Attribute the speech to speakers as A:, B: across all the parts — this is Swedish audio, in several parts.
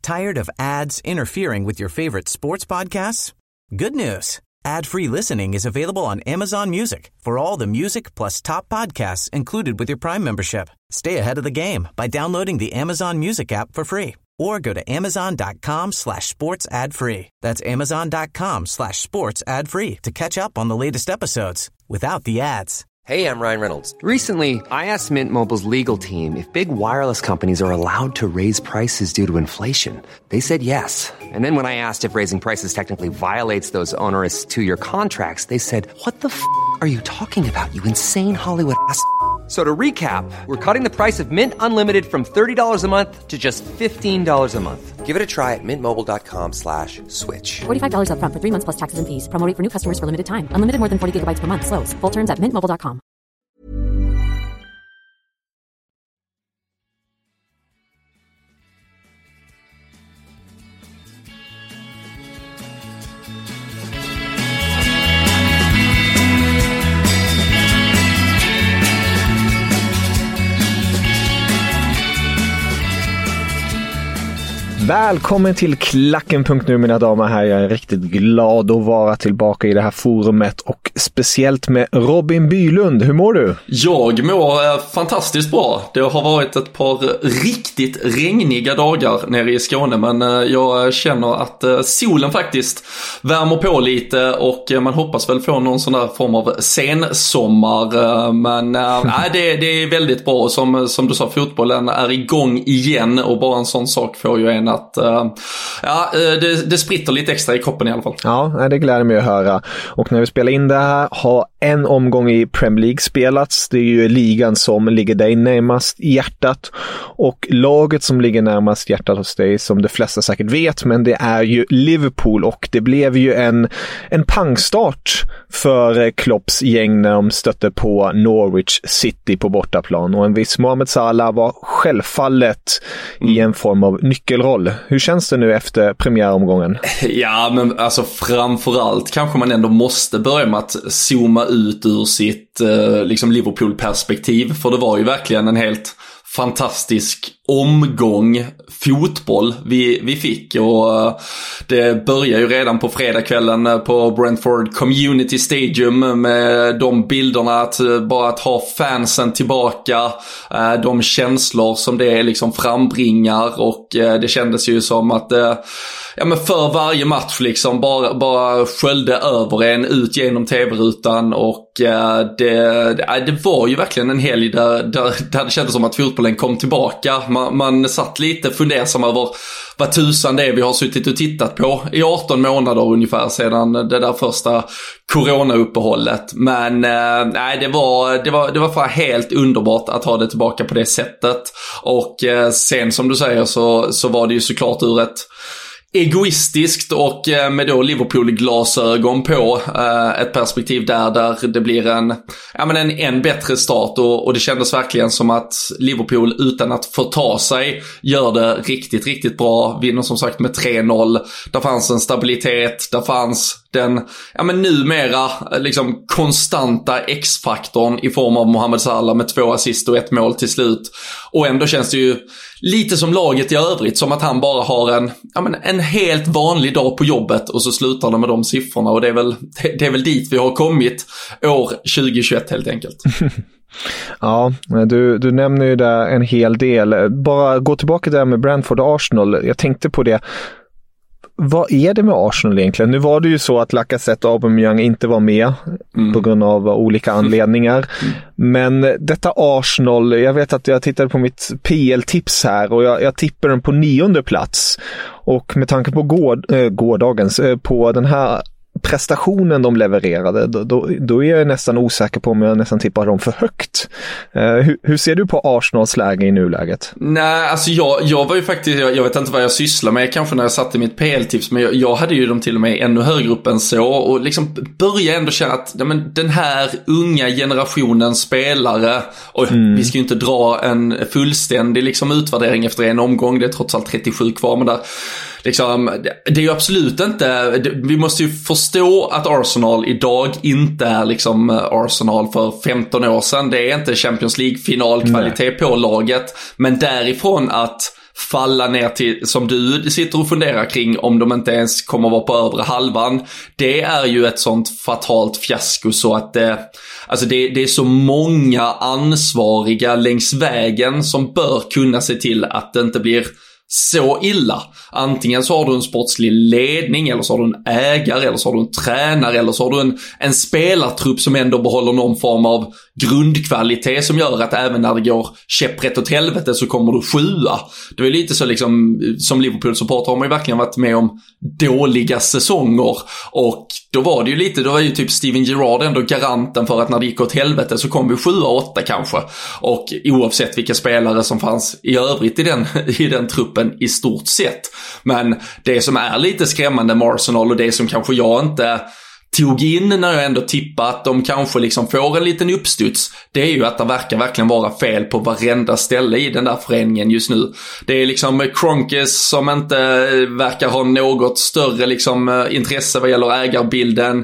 A: Tired of ads interfering with your favorite sports podcasts? Good news. Ad-free listening is available on Amazon Music for all the music plus top podcasts included with your Prime membership. Stay ahead of the game by downloading the Amazon Music app for free or go to amazon.com/sports ad free. That's amazon.com/sports ad free to catch up on the latest episodes without the ads.
B: Hey, I'm Ryan Reynolds. Recently, I asked Mint Mobile's legal team if big wireless companies are allowed to raise prices due to inflation. They said yes. And then when I asked if raising prices technically violates those onerous 2-year contracts, they said, "What the f*** are you talking about, you insane Hollywood ass?" So to recap, we're cutting the price of Mint Unlimited from $30 a month to just $15 a month. Give it a try at mintmobile.com/switch.
C: $45 up front for 3 months plus taxes and fees. Promo rate for new customers for limited time. Unlimited more than 40 gigabytes per month. Slows full terms at mintmobile.com.
D: Välkommen till Klacken.nu mina damer här. Jag är riktigt glad att vara tillbaka i det här forumet och speciellt med Robin Bylund. Hur mår du?
E: Jag mår fantastiskt bra. Det har varit ett par riktigt regniga dagar nere i Skåne, men jag känner att solen faktiskt värmer på lite och man hoppas väl få någon sån där form av sensommar. Men det är väldigt bra. Som du sa, fotbollen är igång igen och bara en sån sak får ju en att det spritter lite extra i kroppen i alla fall.
D: Ja, det gläder mig att höra. Och när vi spelar in det här har en omgång i Premier League spelats. Det är ju ligan som ligger dig närmast i hjärtat. Och laget som ligger närmast hjärtat hos dig, som de flesta säkert vet, men det är ju Liverpool. Och det blev ju en pangstart för Klopps gäng när de stötte på Norwich City på bortaplan. Och en viss Mohamed Salah var självfallet i en form av nyckelroll. Hur känns det nu efter premiäromgången?
E: Ja, men alltså framförallt kanske man ändå måste börja med att zooma ut ur sitt liksom Liverpool-perspektiv. För det var ju verkligen en helt fantastisk omgång fotboll vi fick, och det börjar ju redan på fredagskvällen på Brentford Community Stadium med de bilderna, att ha fansen tillbaka, de känslor som det liksom frambringar, och det kändes ju som att men för varje match liksom bara sköljde över en ut genom tv-rutan, och det var ju verkligen en helg där det kändes som att fotbollen kom tillbaka. Man satt lite fundersam över vad tusan det är vi har suttit och tittat på i 18 månader ungefär sedan det där första coronauppehållet. Men det var fan helt underbart att ha det tillbaka på det sättet. Och sen som du säger så var det ju såklart ur ett egoistiskt och med då Liverpool-glasögon på ett perspektiv där det blir en bättre start, och det kändes verkligen som att Liverpool utan att förta sig gör det riktigt, riktigt bra. Vinner som sagt med 3-0. Där fanns en stabilitet, där fanns den numera liksom konstanta X-faktorn i form av Mohamed Salah med 2 assist och 1 mål till slut. Och ändå känns det ju lite som laget i övrigt, som att han bara har en helt vanlig dag på jobbet, och så slutar det med de siffrorna, och det är väl dit vi har kommit år 2021 helt enkelt.
D: Ja, du nämner ju där en hel del. Bara gå tillbaka där med Brentford och Arsenal. Jag tänkte på det. Vad är det med Arsenal egentligen? Nu var det ju så att Lacazette och Aubameyang inte var med på grund av olika anledningar. Men detta Arsenal, jag vet att jag tittade på mitt PL-tips här och jag tippar den på 9:e plats. Och med tanke på gårdagens, på den här prestationen de levererade, då är jag nästan osäker på om jag nästan tippar dem för högt. Hur ser du på Arsenals läge i nuläget?
E: Nej, alltså jag var ju faktiskt, jag vet inte vad jag sysslar med kanske när jag satte mitt PL-tips, men jag hade ju dem till och med ännu högre upp än så, och liksom började ändå känna att den här unga generationen spelare, och vi ska ju inte dra en fullständig liksom utvärdering efter en omgång, det är trots allt 37 kvar, men där liksom, det är ju absolut inte, vi måste ju förstå att Arsenal idag inte är liksom Arsenal för 15 år sedan. Det är inte Champions League finalkvalitet på laget, men därifrån att falla ner till, som du sitter och funderar kring, om de inte ens kommer vara på övre halvan. Det är ju ett sånt fatalt fiasko så att alltså det är så många ansvariga längs vägen som bör kunna se till att det inte blir så illa. Antingen så har du en sportslig ledning, eller så har du en ägare, eller så har du en tränare, eller så har du en spelartrupp som ändå behåller någon form av grundkvalitet som gör att även när det går käpprätt åt helvete så kommer du sjua. Det är lite så liksom, som Liverpool-supporter har man ju verkligen varit med om dåliga säsonger, och då var det ju lite, då var ju typ Steven Gerrard ändå garanten för att när det gick åt helvete så kom vi 7-8 kanske, och oavsett vilka spelare som fanns i övrigt i den truppen i stort sett. Men det som är lite skrämmande med Arsenal, och det som kanske jag inte tog in när jag ändå tippade att de kanske liksom får en liten uppstuds, det är ju att det verkar verkligen vara fel på varenda ställe i den där föreningen just nu. Det är liksom Kroenkes som inte verkar ha något större liksom intresse vad gäller ägarbilden.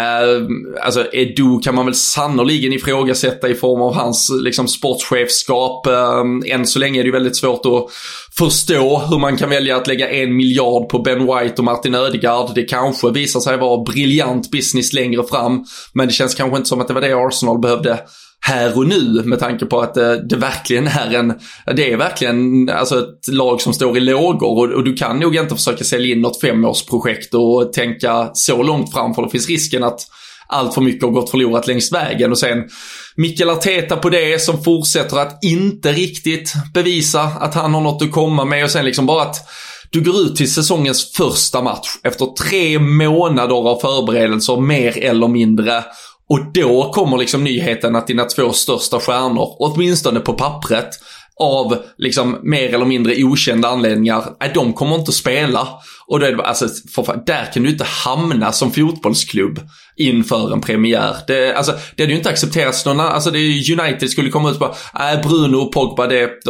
E: Alltså Edu kan man väl sannoliken ifrågasätta i form av hans liksom sportchefskap. Än så länge är det ju väldigt svårt att förstå hur man kan välja att lägga 1 miljard på Ben White och Martin Ödegaard. Det kanske visar sig vara briljant business längre fram, men det känns kanske inte som att det var det Arsenal behövde här och nu, med tanke på att det verkligen är det är verkligen alltså ett lag som står i lågor, och du kan nog inte försöka sälja in något 5-årsprojekt och tänka så långt fram, för det finns risken att allt för mycket har gått förlorat längs vägen. Och sen Mikel Arteta på det, som fortsätter att inte riktigt bevisa att han har något att komma med, och sen liksom bara att du går ut till säsongens första match efter 3 månader av förberedelser mer eller mindre, och då kommer liksom nyheten att dina 2 största stjärnor, åtminstone på pappret, av liksom mer eller mindre okända anledningar, de kommer inte att spela. Och då är det, alltså, där kan du inte hamna som fotbollsklubb inför en premiär. Det hade ju inte accepterats någon, alltså det är United skulle komma ut på Bruno och Pogba,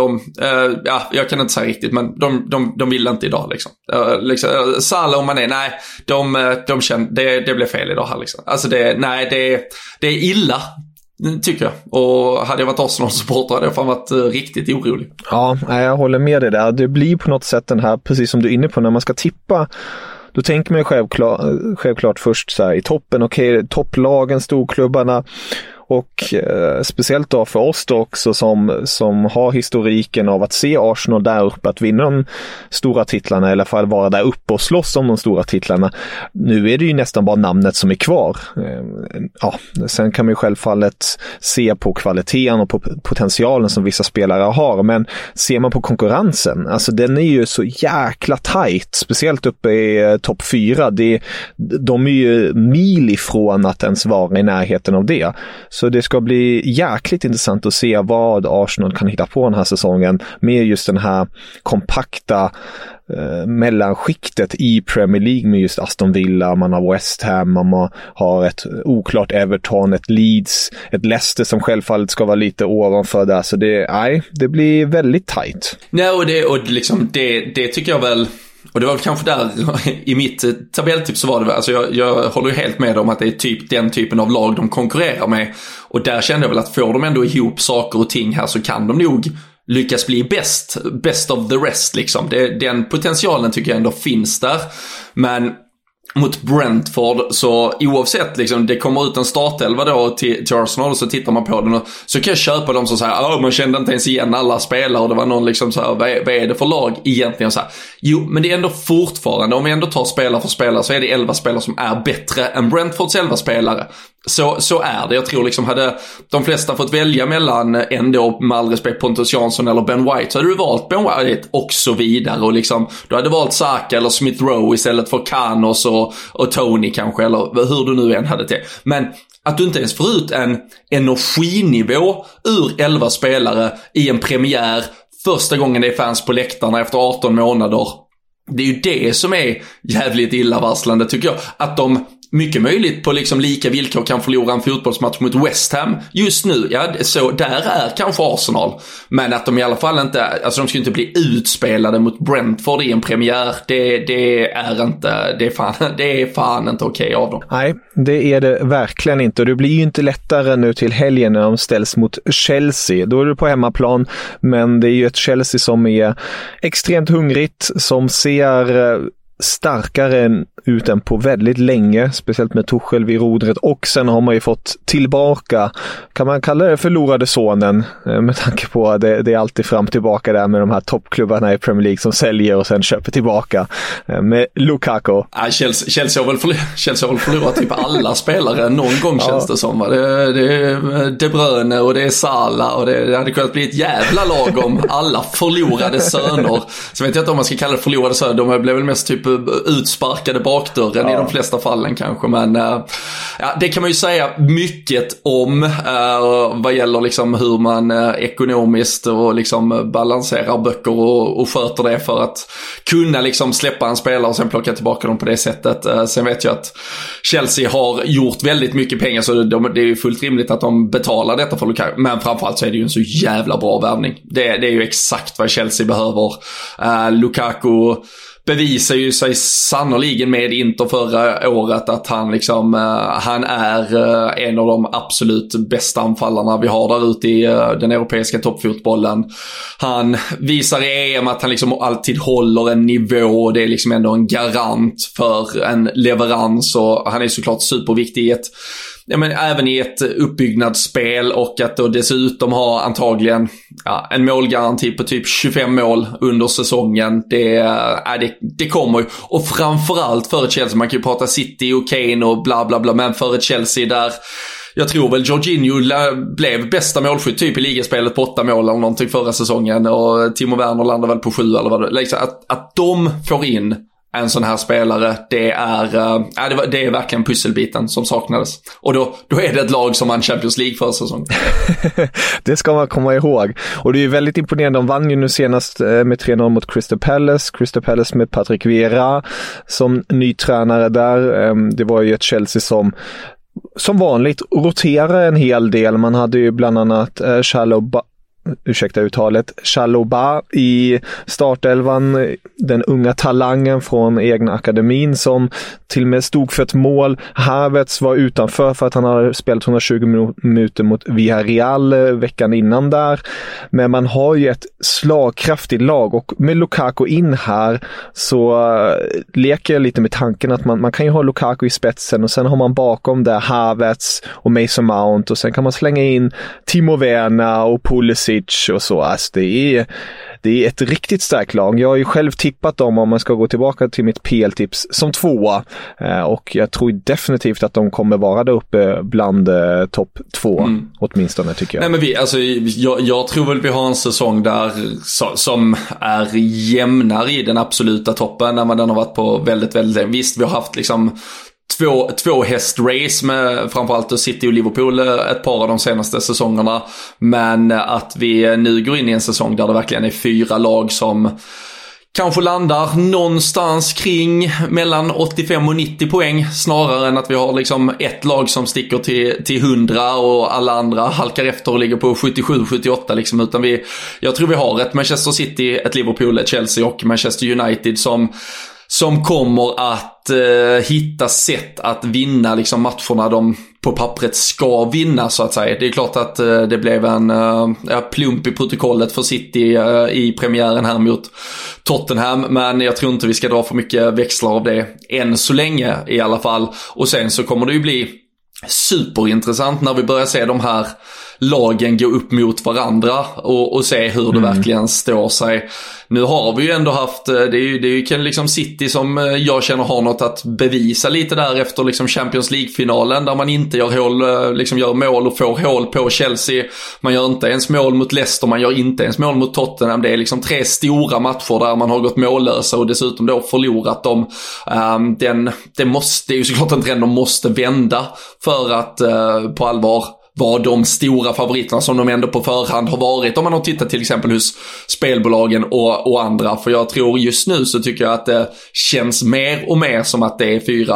E: jag kan inte säga riktigt, men de vill inte idag liksom. Salah och Mané, nej, de känner det blev fel idag här liksom. Alltså det är illa, tycker jag. Och hade jag varit Arsenal-supporter hade jag fan varit riktigt orolig.
D: Ja, jag håller med dig där. Det blir på något sätt den här, precis som du är inne på, när man ska tippa, då tänker man självklart först så här i toppen, okej, topplagen, storklubbarna, och speciellt då för oss då också som har historiken av att se Arsenal där uppe, att vinna de stora titlarna, i alla fall vara där uppe och slåss om de stora titlarna. Nu är det ju nästan bara namnet som är kvar. Sen kan man ju självfallet se på kvaliteten och på potentialen som vissa spelare har, men ser man på konkurrensen, alltså den är ju så jäkla tight, speciellt uppe i topp 4. De är ju mil ifrån att ens vara i närheten av det. Så det ska bli jäkligt intressant att se vad Arsenal kan hitta på den här säsongen med just den här kompakta mellanskiktet i Premier League, med just Aston Villa, man har West Ham, man har ett oklart Everton, ett Leeds, ett Leicester som självfallet ska vara lite ovanför där, så det blir väldigt tight.
E: Nej, och det tycker jag väl. Och det var kanske där i mitt tabelltipp så var det, alltså jag håller ju helt med om att det är typ den typen av lag de konkurrerar med, och där kände jag väl att får de ändå ihop saker och ting här så kan de nog lyckas bli best of the rest liksom. Den potentialen tycker jag ändå finns där, men mot Brentford, så oavsett liksom, det kommer ut en startelva då till Arsenal, och så tittar man på den och så kan jag köpa dem som säger man kände inte ens igen alla spelare, och det var någon liksom så här, vad är det för lag egentligen så här. Jo, men det är ändå fortfarande, om vi ändå tar spelare för spelare, så är det 11 spelare som är bättre än Brentfords 11 spelare. Så är det. Jag tror liksom hade de flesta fått välja mellan ändå, med all respekt, Pontus Jansson eller Ben White, så hade du valt Ben White och så vidare, och liksom du hade valt Saka eller Smith Rowe istället för Canos och Tony kanske, eller hur du nu än hade det. Men att du inte ens får ut en energinivå ur 11 spelare i en premiär, första gången det är fans på läktarna efter 18 månader, det är ju det som är jävligt illavarslande, tycker jag. Att de mycket möjligt på liksom lika villkor kan förlora en fotbollsmatch mot West Ham just nu. Ja, så där är kanske Arsenal. Men att de i alla fall inte, alltså de ska inte bli utspelade mot Brentford i en premiär. Det är fan inte okej av dem.
D: Nej, det är det verkligen inte. Och det blir ju inte lättare nu till helgen när de ställs mot Chelsea. Då är det på hemmaplan, men det är ju ett Chelsea som är extremt hungrigt, som ser starkare ut än på väldigt länge, speciellt med Tuchel vid rodret, och sen har man ju fått tillbaka, kan man kalla det förlorade sonen, med tanke på att det är alltid fram tillbaka där med de här toppklubbarna i Premier League som säljer och sen köper tillbaka, med Lukaku.
E: Ja, Chelsea har väl förlorat typ alla spelare någon gång, känns det som. Det är De Bruyne och det är Salah, och det hade kunnat bli ett jävla lag om alla förlorade söner. Så vet jag inte om man ska kalla det förlorade söner, de blev väl mest typ utsparkade bakdörren i de flesta fallen kanske, men det kan man ju säga mycket om vad gäller liksom hur man ekonomiskt och liksom balanserar böcker och sköter det för att kunna liksom släppa en spelare och sen plocka tillbaka dem på det sättet. Sen vet jag att Chelsea har gjort väldigt mycket pengar, så det är ju fullt rimligt att de betalar detta för Lukaku, men framförallt så är det ju en så jävla bra värvning. Det är ju exakt vad Chelsea behöver. Lukaku bevisar ju sig sannoliken med Inter förra året att han liksom, han är en av de absolut bästa anfallarna vi har där ute i den europeiska toppfotbollen. Han visar i EM att han liksom alltid håller en nivå, och det är liksom ändå en garant för en leverans, och han är såklart superviktig i även i ett uppbyggnadsspel, och att då dessutom ha antagligen en målgaranti på typ 25 mål under säsongen. Det kommer ju, och framförallt för ett Chelsea, man kan ju prata City och Kane och bla bla bla, men för ett Chelsea där jag tror väl Jorginho blev bästa målskytt typ i ligaspelet på 8 mål eller någonting förra säsongen, och Timo Werner landade väl på 7 eller vad det liksom, att de får in en sån här spelare, det är verkligen pusselbiten som saknades. Och då är det ett lag som vann Champions League för säsongen.
D: Det ska man komma ihåg. Och det är ju väldigt imponerande. De vann ju nu senast med 3-0 mot Crystal Palace med Patrick Vieira som ny tränare där. Det var ju ett Chelsea som vanligt roterar en hel del. Man hade ju bland annat Chalobah i startelvan, den unga talangen från egna akademin som till och med stod för ett mål. Havertz var utanför för att han hade spelat 120 minuter mot Villarreal veckan innan där. Men man har ju ett slagkraftigt lag, och med Lukaku in här så leker jag lite med tanken att man kan ju ha Lukaku i spetsen, och sen har man bakom där Havertz och Mason Mount, och sen kan man slänga in Timo Werner och Pulisic och så. Alltså det är ett riktigt starkt lag. Jag har ju själv tippat dem, om man ska gå tillbaka till mitt PL-tips, som 2, och jag tror definitivt att de kommer vara där uppe bland topp 2 åtminstone, tycker jag.
E: Nej, men jag tror väl vi har en säsong där som är jämnare i den absoluta toppen, när den har varit på väldigt, väldigt, visst vi har haft liksom två hästrace med framförallt City och Liverpool ett par av de senaste säsongerna, men att vi nu går in i en säsong där det verkligen är 4 lag som kanske landar någonstans kring mellan 85 och 90 poäng, snarare än att vi har liksom ett lag som sticker till 100 och alla andra halkar efter och ligger på 77-78 liksom, utan jag tror vi har ett Manchester City, ett Liverpool, ett Chelsea och Manchester United som kommer att hitta sätt att vinna liksom matcherna de på pappret ska vinna, så att säga. Det är klart att det blev en plump i protokollet för City i premiären här mot Tottenham, men jag tror inte vi ska dra för mycket växlar av det än så länge i alla fall. Och sen så kommer det ju bli superintressant när vi börjar se de här lagen gå upp mot varandra och se hur det verkligen står sig. Nu har vi ju ändå haft, det är ju liksom City som jag känner har något att bevisa lite där efter liksom Champions League-finalen, där man inte gör mål och får hål på Chelsea. Man gör inte ens mål mot Leicester, man gör inte ens mål mot Tottenham. Det är liksom 3 stora matcher där man har gått mållösa och dessutom då förlorat dem. Det är ju såklart en trend de måste vända för att på allvar var de stora favoriterna som de ändå på förhand har varit, om man har tittat till exempel hos spelbolagen och andra. För jag tror just nu så tycker jag att det känns mer och mer som att det är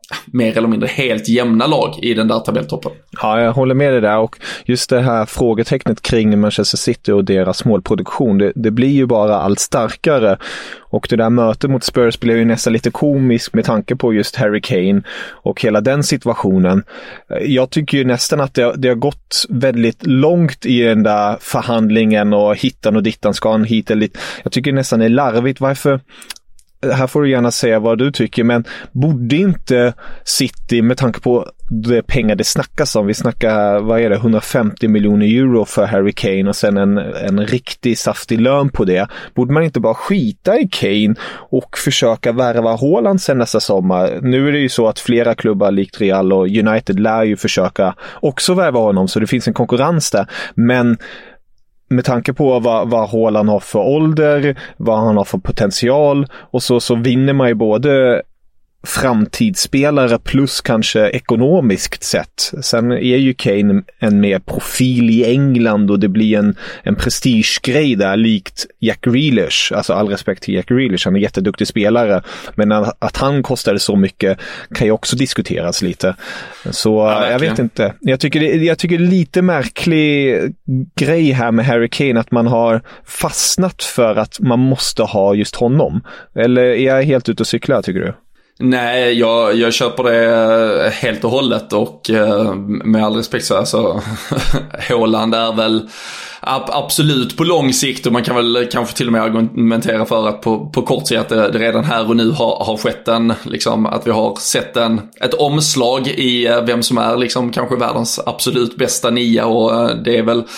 E: mer eller mindre helt jämna lag i den där tabelltoppen.
D: Ja, jag håller med dig där, och just det här frågetecknet kring Manchester City och deras målproduktion, det blir ju bara allt starkare, och det där mötet mot Spurs blev ju nästan lite komisk med tanke på just Harry Kane och hela den situationen. Jag tycker ju nästan att det har gått väldigt långt i den där förhandlingen, och hittan och dittan ska han hit eller dit. Jag tycker nästan det är larvigt. Varför? Här får du gärna säga vad du tycker, men borde inte City, med tanke på de pengar det snackas om, vi snackar, vad är det, 150 miljoner euro för Harry Kane och sen en riktig saftig lön på det, borde man inte bara skita i Kane och försöka värva Haaland sen nästa sommar? Nu är det ju så att flera klubbar likt Real och United lär ju försöka också värva honom, så det finns en konkurrens där, men med tanke på vad Haaland har för ålder, vad han har för potential, och så vinner man ju både framtidsspelare plus kanske ekonomiskt sett. Sen är ju Kane en mer profil i England, och det blir en prestigegrej där, likt Jack Grealish. Alltså all respekt till Jack Grealish, han är en jätteduktig spelare, men att han kostade så mycket kan ju också diskuteras lite. Så ja, jag vet inte. Jag tycker det är lite märklig grej här med Harry Kane, att man har fastnat för att man måste ha just honom. Eller är jag helt ute och cyklar, tycker du?
E: Nej, jag köper det helt och hållet, och med all respekt så alltså Haaland är väl absolut på lång sikt, och man kan väl kanske till och med argumentera för att på kort sikt att det redan här och nu har skett att vi har sett ett omslag i vem som är liksom kanske världens absolut bästa nia, och det är väl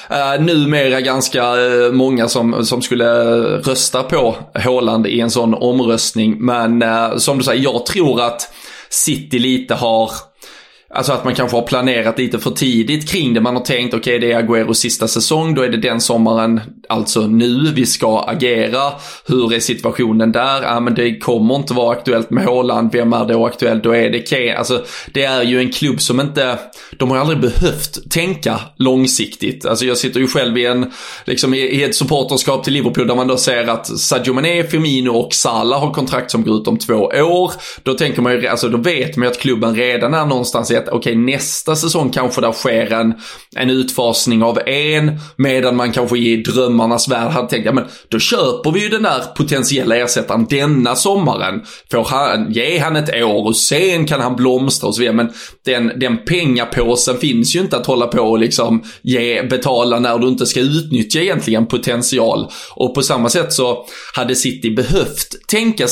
E: numera ganska många som skulle rösta på Haaland i en sån omröstning. Men som du säger, jag tror att City lite har, alltså att man kanske har planerat lite för tidigt kring det. Man har tänkt, okej, det är Agüeros sista säsong, då är det den sommaren, alltså nu vi ska agera. Hur är situationen där? Ja, men det kommer inte vara aktuellt med Haaland. Vem är då aktuellt? Då är det Kane. Alltså det är ju en klubb som inte, de har aldrig behövt tänka långsiktigt. Alltså jag sitter ju själv i ett supporterskap till Liverpool, där man då ser att Sadio Mané, Firmino och Salah har kontrakt som går ut om 2 år. Då tänker man ju, alltså då vet man ju att klubben redan är någonstans i att okej, nästa säsong kanske där sker en utfasning av en, medan man kanske i drömmarnas värld hade tänkt, ja men då köper vi ju den där potentiella ersättaren denna sommaren, ge han ett år och sen kan han blomstra och så vidare. Men den pengapåsen finns ju inte att hålla på och liksom betala när du inte ska utnyttja egentligen potential. Och på samma sätt så hade City behövt tänka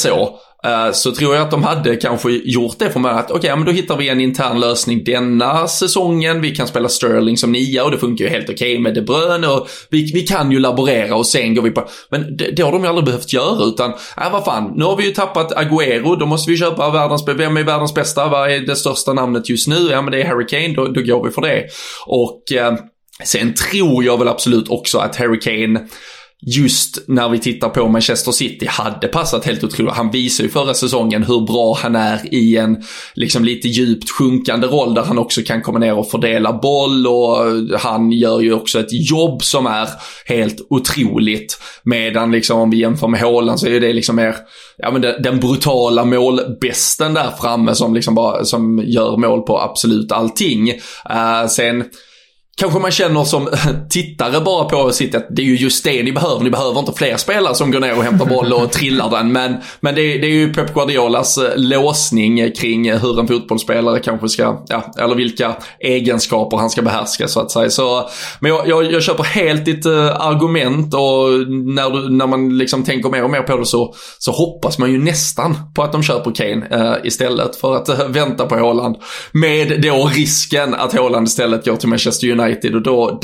E: så tror jag att de hade kanske gjort det från början, att okej, men då hittar vi en intern lösning denna säsongen, vi kan spela Sterling som nia och det funkar ju helt okej med De Bruyne, och vi kan ju laborera och sen går vi på, men det har de ju aldrig behövt göra, utan vad fan, nu har vi ju tappat Agüero, då måste vi köpa vem är världens bästa, vad är det största namnet just nu? Ja, men det är Harry Kane, då går vi för det. Och sen tror jag väl absolut också att Harry Kane, just när vi tittar på Manchester City, hade passat helt otroligt. Han visar ju förra säsongen hur bra han är i en liksom lite djupt sjunkande roll, där han också kan komma ner och fördela boll, och han gör ju också ett jobb som är helt otroligt. Medan liksom om vi jämför med Haaland så är ju det liksom mer, ja men den brutala målbästen där framme som liksom bara, som gör mål på absolut allting. Sen kanske man känner som tittare bara på sitt att det är ju just det ni behöver. Ni behöver inte fler spelare som går ner och hämtar boll och trillar den. Men det är ju Pep Guardiolas låsning kring hur en fotbollsspelare kanske ska, ja, eller vilka egenskaper han ska behärska så att säga. Så, men jag köper helt ditt argument, och när man liksom tänker mer och mer på det så hoppas man ju nästan på att de köper Kane istället för att vänta på Haaland. Med då risken att Haaland istället går till Manchester United, och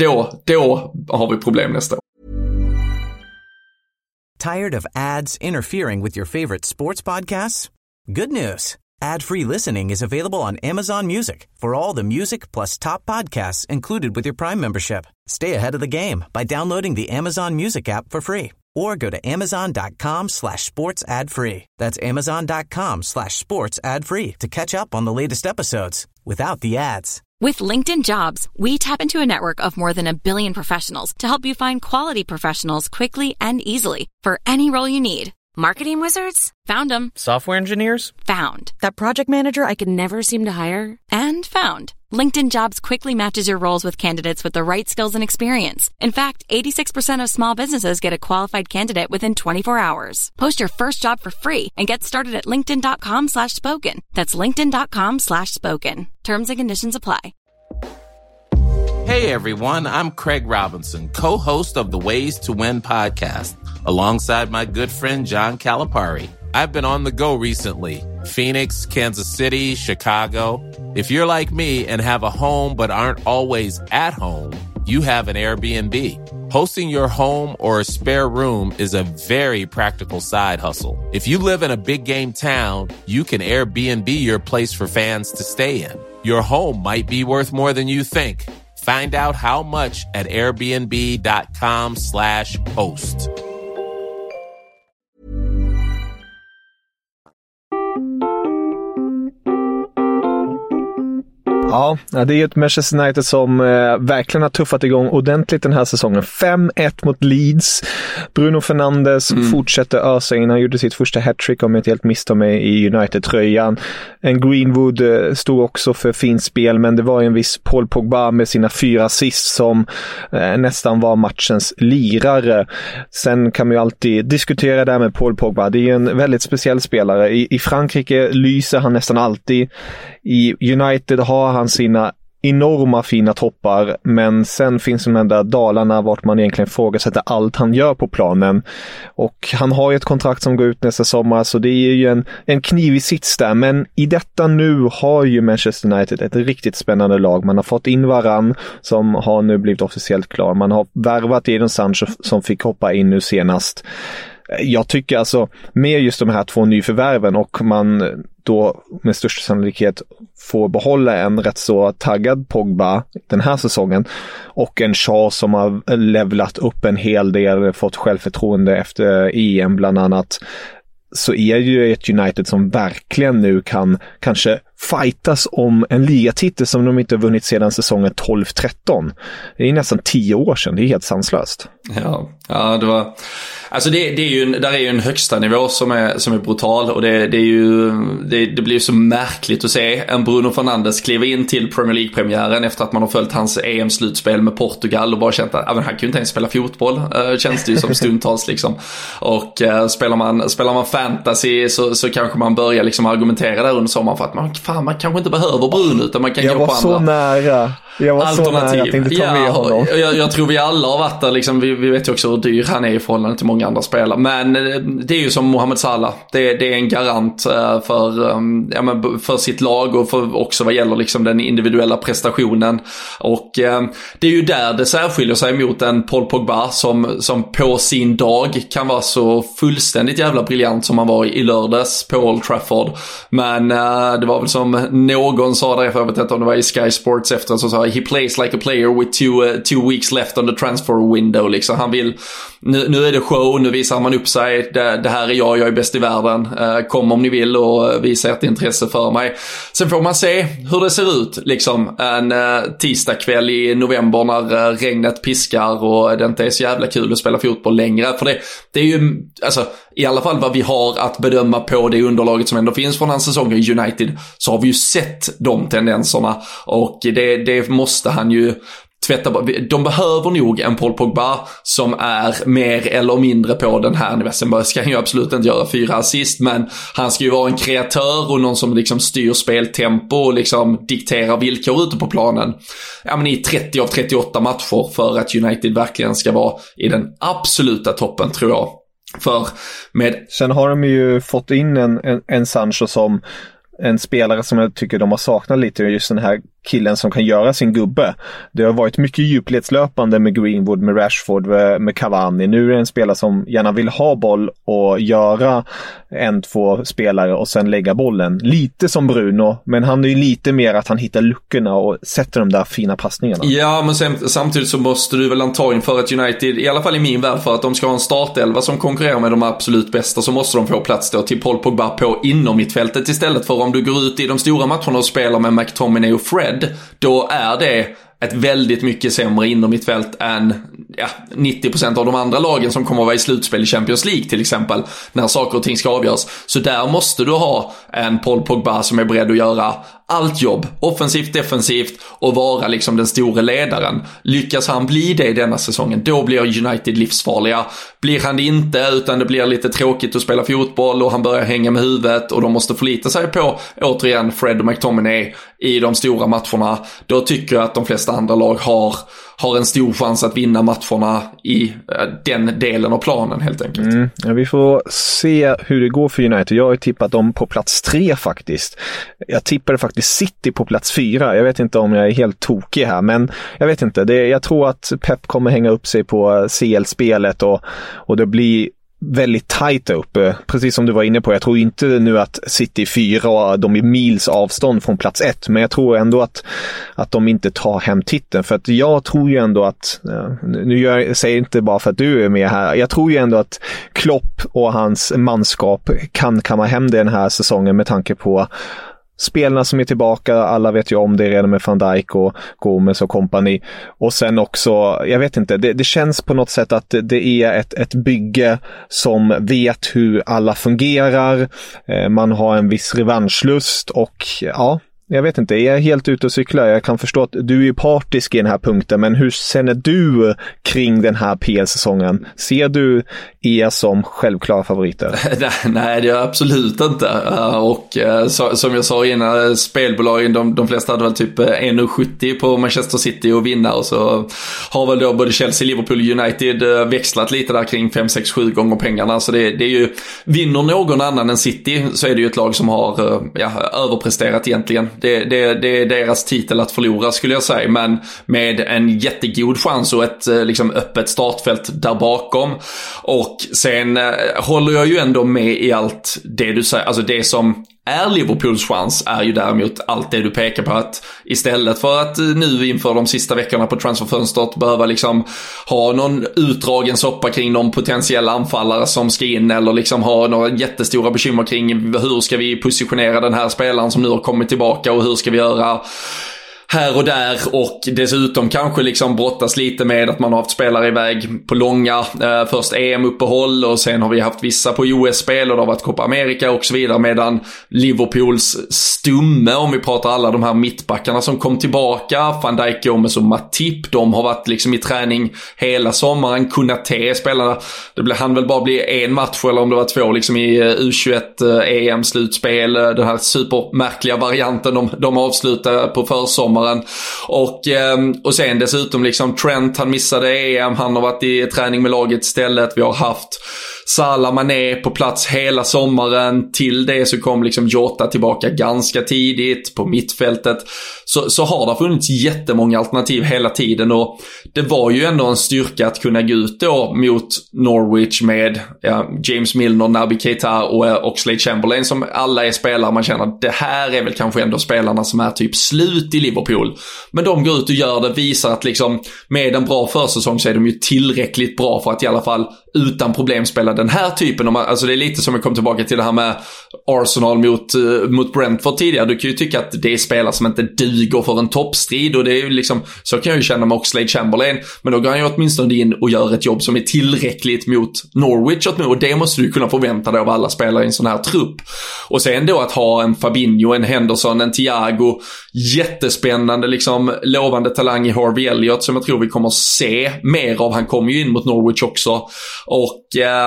E: då har vi problem nästa år.
A: Tired of ads interfering with your favorite sports podcasts? Good news. Ad-free listening is available on Amazon Music for all the music plus top podcasts included with your Prime membership. Stay ahead of the game by downloading the Amazon Music app for free, or go to amazon.com/sports ad free. That's amazon.com/sports ad free to catch up on the latest episodes without the ads.
F: With LinkedIn Jobs, we tap into a network of more than 1 billion professionals to help you find quality professionals quickly and easily for any role you need. Marketing wizards? Found them.
G: Software engineers?
F: Found. That project manager I could never seem to hire? And found. LinkedIn Jobs quickly matches your roles with candidates with the right skills and experience. In fact, 86% of small businesses get a qualified candidate within 24 hours. Post your first job for free and get started at linkedin.com/spoken. That's linkedin.com/spoken. Terms and conditions apply.
H: Hey everyone, I'm Craig Robinson, co-host of the Ways to Win podcast, alongside my good friend John Calipari. I've been on the go recently. Phoenix, Kansas City, Chicago. If you're like me and have a home but aren't always at home, you have an Airbnb. Hosting your home or a spare room is a very practical side hustle. If you live in a big game town, you can Airbnb your place for fans to stay in. Your home might be worth more than you think. Find out how much at airbnb.com/host.
D: Ja, det är ett Manchester United som verkligen har tuffat igång ordentligt den här säsongen. 5-1 mot Leeds. Bruno Fernandes fortsätter ösa in. Han gjorde sitt första hattrick, om jag inte helt misstar mig, i United-tröjan. En Greenwood stod också för fint spel, men det var en viss Paul Pogba med sina 4 assist som nästan var matchens lirare. Sen kan man ju alltid diskutera det här med Paul Pogba. Det är en väldigt speciell spelare. I Frankrike lyser han nästan alltid. I United har han sina enorma fina toppar, men sen finns de där dalarna vart man egentligen ifrågasätter allt han gör på planen. Och han har ju ett kontrakt som går ut nästa sommar, så det är ju en knivig sits där. Men i detta nu har ju Manchester United ett riktigt spännande lag. Man har fått in Varane som har nu blivit officiellt klar. Man har värvat Jadon Sancho som fick hoppa in nu senast. Jag tycker alltså med just de här 2 nyförvärven, och man då med största sannolikhet får behålla en rätt så taggad Pogba den här säsongen och en Shaw som har levlat upp en hel del, fått självförtroende efter EM bland annat, så är ju ett United som verkligen nu kan kanske fightas om en ligatitel som de inte har vunnit sedan säsongen 12-13. Det är nästan 10 år sedan, det är helt sanslöst.
E: Ja, det var... Alltså det är ju där är ju en högsta nivå som är brutal, och det blir ju så märkligt att se en Bruno Fernandes kliva in till Premier League-premiären efter att man har följt hans EM-slutspel med Portugal och bara känt att han kan ju inte ens spela fotboll, känns det ju som stundtals liksom. Och spelar man fantasy så kanske man börjar liksom argumentera där under sommaren för att man kanske inte behöver Bruno, utan man kan gå på andra.
D: Jag var så nära att inte ta med honom.
E: Jag tror vi alla har varit där liksom, vi vet ju också hur dyr han är i förhållande till många andra spelare, men det är ju som Mohamed Salah, det är en garant för sitt lag och för också vad gäller liksom den individuella prestationen, och det är ju där det särskiljer sig mot en Paul Pogba som på sin dag kan vara så fullständigt jävla briljant som han var i lördags på Old Trafford, men det var väl som någon sa där, jag vet inte om det var i Sky Sports efter, så sa he plays like a player with two weeks left on the transfer window liksom. Han vill, nu är det show, nu visar man upp sig, det här är jag är bäst i världen, kom om ni vill och visa ert intresse för mig. Sen får man se hur det ser ut liksom en tisdagkväll i november när regnet piskar och det inte är så jävla kul att spela fotboll längre, för det är ju alltså, i alla fall vad vi har att bedöma på det underlaget som ändå finns från hans säsong i United, så har vi ju sett de tendenserna, och det måste han ju tvätta. De behöver nog en Paul Pogba som är mer eller mindre på den här nivån. Sen ska han ju absolut inte göra 4 assist, men han ska ju vara en kreatör och någon som liksom styr speltempo och liksom dikterar villkor ute på planen. Ja, men i 30 av 38 matcher för att United verkligen ska vara i den absoluta toppen, tror jag.
D: Sen har de ju fått in en Sancho som en spelare som jag tycker de har saknat lite, just den här killen som kan göra sin gubbe. Det har varit mycket djupledslöpande med Greenwood, med Rashford, med Cavani. Nu är det en spelare som gärna vill ha boll och göra 1-2 spelare och sen lägga bollen. Lite som Bruno, men han är ju lite mer att han hittar luckorna och sätter de där fina passningarna.
E: Ja, men samtidigt så måste du väl antagligen för att United, i alla fall i min värld, för att de ska ha en startelva som konkurrerar med de absolut bästa, så måste de få plats då till Paul Pogba på inom mittfältet istället för om du går ut i de stora matcherna och spelar med McTominay och Fred, då är det ett väldigt mycket sämre innermittfält än 90% av de andra lagen som kommer att vara i slutspel i Champions League till exempel, när saker och ting ska avgöras. Så där måste du ha en Paul Pogba som är beredd att göra allt jobb, offensivt, defensivt, och vara liksom den stora ledaren. Lyckas han bli det i denna säsongen, då blir United livsfarliga. Blir han det inte, utan det blir lite tråkigt att spela fotboll och han börjar hänga med huvudet och de måste förlita sig på, återigen, Fred och McTominay i de stora matcherna, då tycker jag att de flesta andra lag har en stor chans att vinna matcherna i den delen av planen helt enkelt.
D: Ja, vi får se hur det går för United. Jag har ju tippat dem på plats 3 faktiskt. Jag tippade faktiskt City på plats 4. Jag vet inte om jag är helt tokig här, men jag vet inte. Jag tror att Pep kommer hänga upp sig på CL-spelet och det blir väldigt tajt uppe, precis som du var inne på. Jag tror inte nu att City 4 och de är mils avstånd från plats 1, men jag tror ändå att de inte tar hem titeln, för att jag tror ju ändå att säger inte bara för att du är med här, jag tror ju ändå att Klopp och hans manskap kan kamma hem den här säsongen med tanke på spelarna som är tillbaka. Alla vet ju om det redan med Van Dijk och Gomez och company. Och sen också, jag vet inte, det känns på något sätt att det är ett bygge som vet hur alla fungerar. Man har en viss revanschlust och ja, jag vet inte, jag är helt ute och cyklar. Jag kan förstå att du är partisk i den här punkten, men hur känner du kring den här PL-säsongen? Ser du er som självklara favoriter?
E: Nej, det är absolut inte. Och som jag sa innan, spelbolagen, de flesta hade väl typ 1,70 på Manchester City att vinna, och så har väl då både Chelsea, Liverpool och United växlat lite där kring 5, 6, 7 gånger pengarna. Så det är ju, vinner någon annan än City så är det ju ett lag som har överpresterat egentligen. Det är deras titel att förlora, skulle jag säga, men med en jättegod chans och ett liksom öppet startfält där bakom. Och sen håller jag ju ändå med i allt det du säger. Alltså det som är Liverpools chans är ju däremot allt det du pekar på, att istället för att nu inför de sista veckorna på transferfönstret behöva liksom ha någon utdragen soppa kring någon potentiella anfallare som ska in, eller liksom ha några jättestora bekymmer kring hur ska vi positionera den här spelaren som nu har kommit tillbaka och hur ska vi göra här och där, och dessutom kanske liksom brottas lite med att man har haft spelare iväg på långa först EM-uppehåll och sen har vi haft vissa på US-spel och det har varit Copa America och så vidare, medan Liverpools stumme, om vi pratar alla de här mittbackarna som kom tillbaka, Van Dijk, Gomez och Matip, de har varit liksom i träning hela sommaren. Konaté spelarna, han väl bara bli en match eller om det var 2 liksom i U21 EM-slutspel, den här supermärkliga varianten de avslutade på försommaren. Och sen dessutom liksom Trent, han missade EM, han har varit i träning med laget istället. Vi har haft Salah, Mané på plats hela sommaren. Till det så kom liksom Jota tillbaka ganska tidigt på mittfältet. Så har det funnits jättemånga alternativ hela tiden, och det var ju ändå en styrka att kunna gå ut då mot Norwich med James Milner, Naby Keita och Oxlade-Chamberlain, som alla är spelare man känner att det här är väl kanske ändå spelarna som är typ slut i Liverpool. Men de går ut och gör det, visar att liksom med en bra försäsong så är de ju tillräckligt bra för att i alla fall utan problem spela den här typen av, alltså det är lite som jag kom tillbaka till det här med Arsenal mot Brentford tidigare. Du kan ju tycka att det är spelare som inte duger för en toppstrid, och det är ju liksom, så kan jag ju känna med Oxlade-Chamberlain, men då går han ju åtminstone in och gör ett jobb som är tillräckligt mot Norwich, och det måste du kunna förvänta dig av alla spelare i en sån här trupp. Och sen då att ha en Fabinho, en Henderson, en Thiago, jättespännande liksom lovande talang i Harvey Elliott som jag tror vi kommer se mer av. Han kommer ju in mot Norwich också, och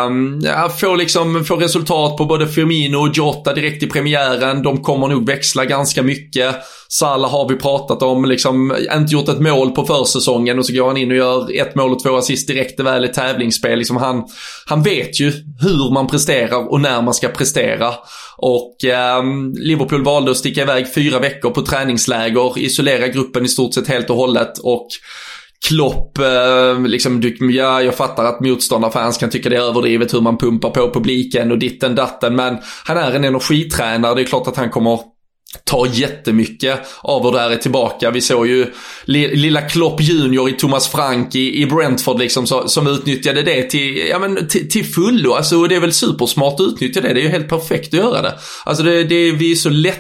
E: få resultat på både Firmino och Jota direkt i premiären. De kommer nog växla ganska mycket. Salah har vi pratat om, liksom inte gjort ett mål på försäsongen och så går han in och gör 1 mål och 2 assist direkt väl i tävlingsspel. Liksom han vet ju hur man presterar och när man ska prestera. Och Liverpool valde att sticka iväg 4 veckor på träningsläger, isolera gruppen i stort sett helt och hållet, och Klopp, jag fattar att motståndarfans kan tycka det är överdrivet hur man pumpar på publiken och ditten datten, men han är en energitränare. Det är klart att han kommer ta jättemycket av hur det här är tillbaka. Vi såg ju lilla Klopp junior i Thomas Frank i Brentford liksom, som utnyttjade det till fullo. Alltså, det är väl supersmart att utnyttja det. Det är ju helt perfekt att göra det. Alltså vi är så lätt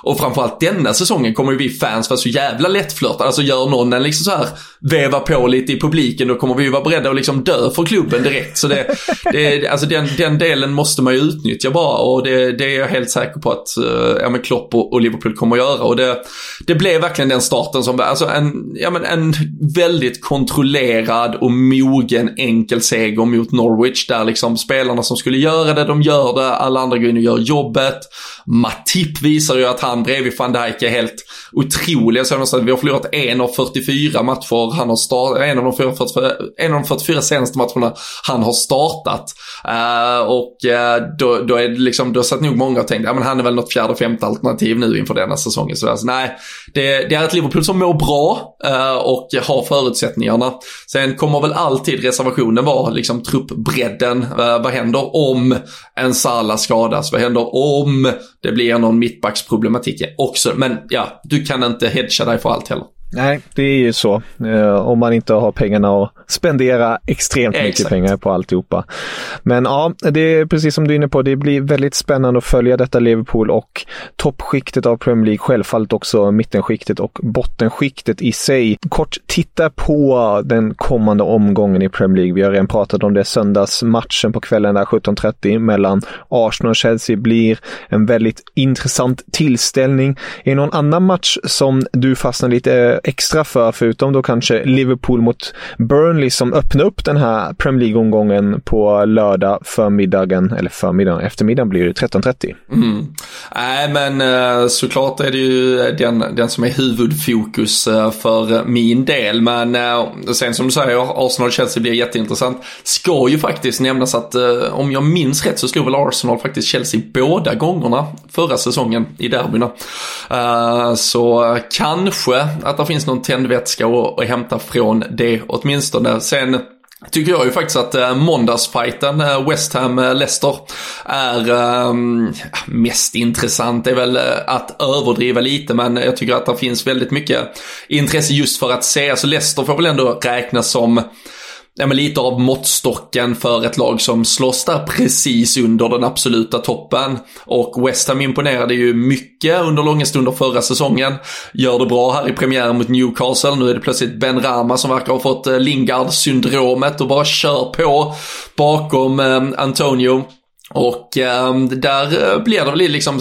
E: Och framförallt denna säsongen kommer ju vi fans vara så jävla lättflörtade. Alltså gör någon en liksom så här veva på lite i publiken, då kommer vi ju vara beredda att liksom dö för klubben direkt. Så alltså den delen måste man ju utnyttja bara, och det är jag helt säker på att Klopp och Liverpool kommer att göra. Och det blev verkligen den starten som alltså en väldigt kontrollerad och mogen enkel seger mot Norwich, där liksom spelarna som skulle göra det, de gör det, alla andra går in och gör jobbet. Matip visar ju att han bredvid Van Dijk är helt otrolig. Så vi har förlorat 1 av 44 matcher han har startat, en av de 44 senaste matcherna han har startat, och då är det liksom, då satt nog många och tänkte men han är väl något 4:e, 5:e alternativ nu inför denna säsongen. Så alltså, nej, det är ett Liverpool som mår bra och har förutsättningarna. Sen kommer väl alltid reservationen vara liksom truppbredden. Vad händer om en Salah skadas? Vad händer om det blir någon mittbacksproblematik också? Men ja, du kan inte hedga dig för allt heller.
D: Nej, det är ju så. Om man inte har pengarna att spendera extremt mycket pengar på alltihopa. Men ja, det är precis som du är inne på. Det blir väldigt spännande att följa detta Liverpool och toppskiktet av Premier League. Självfallet också mittenskiktet och bottenskiktet i sig. Kort titta på den kommande omgången i Premier League. Vi har redan pratat om det. Söndagsmatchen på kvällen där 17:30 mellan Arsenal och Chelsea blir en väldigt intressant tillställning. Är det någon annan match som du fastnar lite extra förutom då kanske Liverpool mot Burnley som öppnar upp den här Premier League-omgången på lördag eftermiddagen blir det 13:30.
E: Nej, men såklart är det ju den som är huvudfokus för min del, men sen som du säger, Arsenal-Chelsea blir jätteintressant. Ska ju faktiskt nämnas att om jag minns rätt så slog väl Arsenal faktiskt Chelsea båda gångerna förra säsongen i derbyna, så kanske att det finns någon tändvätska att hämta från det åtminstone. Sen tycker jag ju faktiskt att måndagsfighten West Ham-Leicester är mest intressant. Det är väl att överdriva lite, men jag tycker att det finns väldigt mycket intresse just för att se. Alltså Leicester får väl ändå räknas som lite av måttstocken för ett lag som slåss där precis under den absoluta toppen. Och West Ham imponerade ju mycket under långa stunder förra säsongen. Gör det bra här i premiären mot Newcastle. Nu är det plötsligt Ben Rama som verkar ha fått Lingard-syndromet och bara kör på bakom Antonio. Och där blir det väl liksom,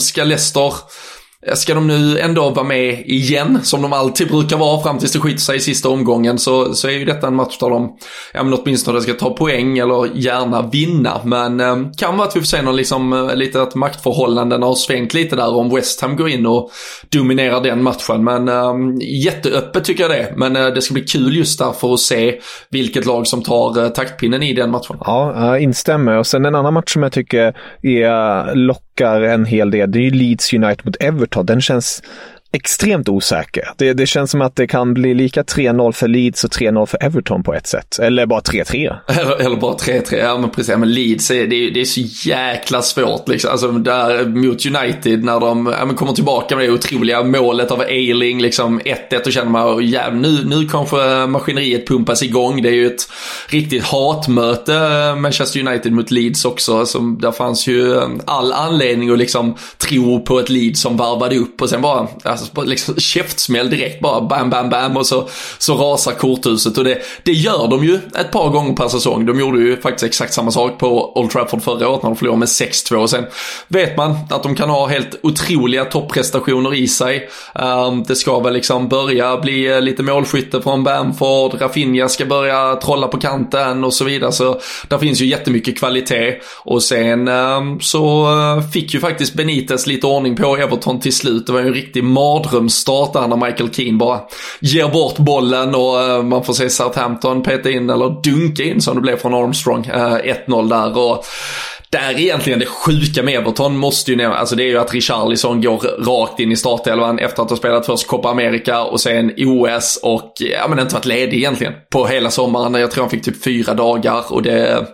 E: ska de nu ändå vara med igen som de alltid brukar vara fram tills det skiter sig i sista omgången, så är ju detta en match där de åtminstone ska ta poäng eller gärna vinna. Men kan vara att vi får se någon liksom, lite att maktförhållandena har svängt lite där om West Ham går in och dominerar den matchen. Men jätteöppet tycker jag det. Men det ska bli kul just därför att se vilket lag som tar taktpinnen i den matchen. Ja,
D: jag instämmer. Och sen en annan match som jag tycker är lockar en hel del, det är Leeds United mot Everton. Den känns extremt osäker. Det känns som att det kan bli lika 3-0 för Leeds och 3-0 för Everton på ett sätt. Eller bara 3-3.
E: Eller bara 3-3. Ja, men precis. Men Leeds det är så jäkla svårt liksom. Alltså där mot United när de kommer tillbaka med det otroliga målet av Ayling liksom 1-1, och känner man nu kanske maskineriet pumpas igång. Det är ju ett riktigt hatmöte Manchester United mot Leeds också. Alltså, där fanns ju all anledning att liksom tro på ett Leeds som varvade upp och sen bara liksom käftsmäll direkt, bara bam bam bam, och så rasar korthuset. Och det gör de ju ett par gånger per säsong. De gjorde ju faktiskt exakt samma sak på Old Trafford förra året när de förlorade med 6-2, och sen vet man att de kan ha helt otroliga topprestationer i sig. Det ska väl liksom börja bli lite målskytte från Bamford, Rafinha ska börja trolla på kanten och så vidare, så där finns ju jättemycket kvalitet. Och sen så fick ju faktiskt Benitez lite ordning på Everton till slut. Det var ju en riktig mardrömsstart där när Michael Keane bara ger bort bollen och man får se Southampton peta in eller dunka in som det blev från Armstrong 1-0 där. Och där egentligen det sjuka med Everton måste ju nämna, alltså det är ju att Richarlison går rakt in i startelvan efter att ha spelat först Copa America och sen OS och inte varit ledig egentligen på hela sommaren. Jag tror han fick typ 4 dagar och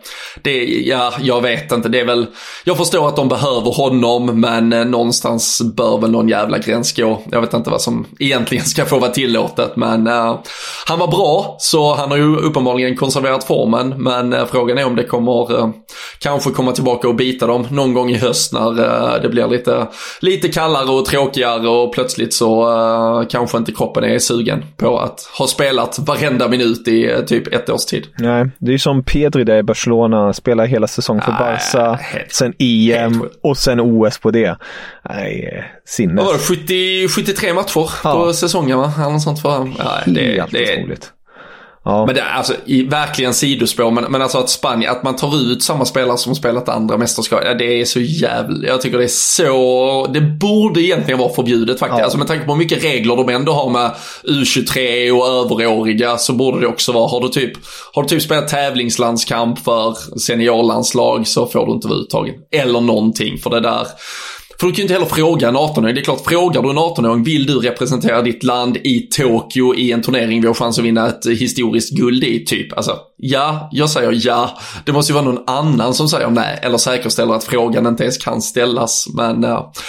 E: jag vet inte, det är väl, jag förstår att de behöver honom, men någonstans bör väl någon jävla gräns gå. Jag vet inte vad som egentligen ska få vara tillåtet, men han var bra, så han har ju uppenbarligen konserverat formen, men frågan är om det kommer kanske komma tillbaka tillbaka och bita dem någon gång i höst när det blir lite kallare och tråkigare och plötsligt så kanske inte kroppen är sugen på att ha spelat varenda minut i typ 1 års tid.
D: Nej, det är ju som Pedri där i Barcelona, spelar hela säsongen för Barca, sen EM och sen OS på det. Nej, sinnes.
E: Vad var det, 73 matcher på säsongen, va? Eller något sånt för. Nej, det är roligt. Ja. Men det är alltså verkligen sidospår, men alltså att Spanien, att man tar ut samma spelare som spelat andra mästerskap, det är så jävligt. Jag tycker det är så, det borde egentligen vara förbjudet faktiskt. Alltså med tanke på hur mycket regler de ändå har med U23 och överåriga, så borde det också vara, har du typ spelat tävlingslandskamp för seniorlandslag, så får du inte vara uttagen eller någonting för det där. För du kan ju inte heller fråga en 18-åring. Det är klart, frågar du en 18-åring, vill du representera ditt land i Tokyo i en turnering vi har chans att vinna ett historiskt guld i typ? Alltså, ja, jag säger ja. Det måste ju vara någon annan som säger nej, eller säkerställer att frågan inte ens kan ställas. Men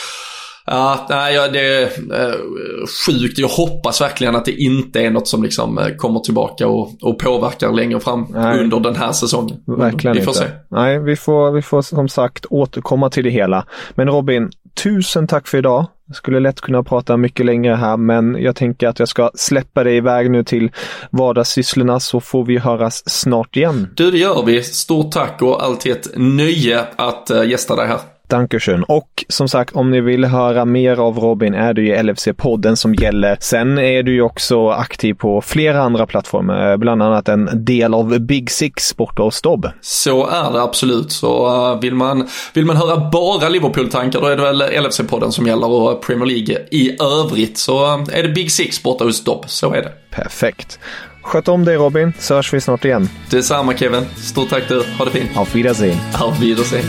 E: det är sjukt. Jag hoppas verkligen att det inte är något som liksom kommer tillbaka och påverkar längre fram under den här säsongen.
D: Verkligen
E: vi får
D: inte.
E: Se.
D: Nej, vi får som sagt återkomma till det hela. Men Robin, tusen tack för idag. Jag skulle lätt kunna prata mycket längre här, men jag tänker att jag ska släppa dig iväg nu till vardagssysslorna, så får vi höras snart igen.
E: Du, det gör vi. Stort tack och alltid ett nöje att gästa dig här.
D: Dankeschön. Och som sagt, om ni vill höra mer av Robin är det ju LFC-podden som gäller. Sen är du ju också aktiv på flera andra plattformar, bland annat en del av Big Six Sport och Stobb.
E: Så är det absolut. Så vill man höra bara Liverpool-tankar, då är det väl LFC-podden som gäller, och Premier League i övrigt så är det Big Six Sport och Stobb. Så är det.
D: Perfekt. Sköt om dig Robin, så hörs vi snart igen.
E: Detsamma Kevin. Stort tack du. Ha det fint.
D: Auf Wiedersehen.
E: Auf Wiedersehen.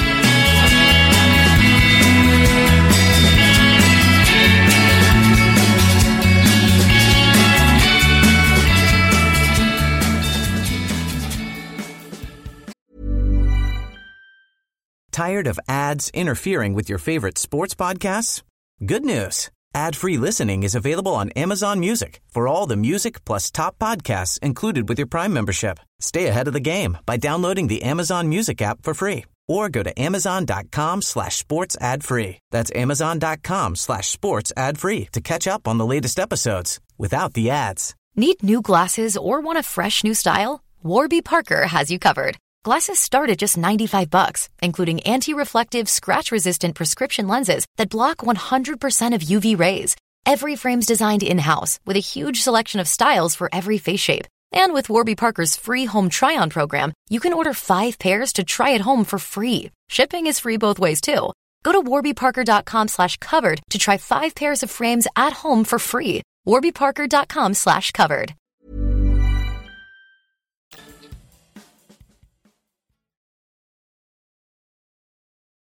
A: Tired of ads interfering with your favorite sports podcasts? Good news. Ad-free listening is available on Amazon Music for all the music plus top podcasts included with your Prime membership. Stay ahead of the game by downloading the Amazon Music app for free or go to amazon.com/sports ad free. That's amazon.com/sports ad free to catch up on the latest episodes without the ads.
G: Need new glasses or want a fresh new style? Warby Parker has you covered. Glasses start at just $95, including anti-reflective, scratch-resistant prescription lenses that block 100% of UV rays. Every frame's designed in-house with a huge selection of styles for every face shape. And with Warby Parker's free home try-on program, you can order 5 pairs to try at home for free. Shipping is free both ways, too. Go to warbyparker.com/covered to try 5 pairs of frames at home for free. warbyparker.com/covered.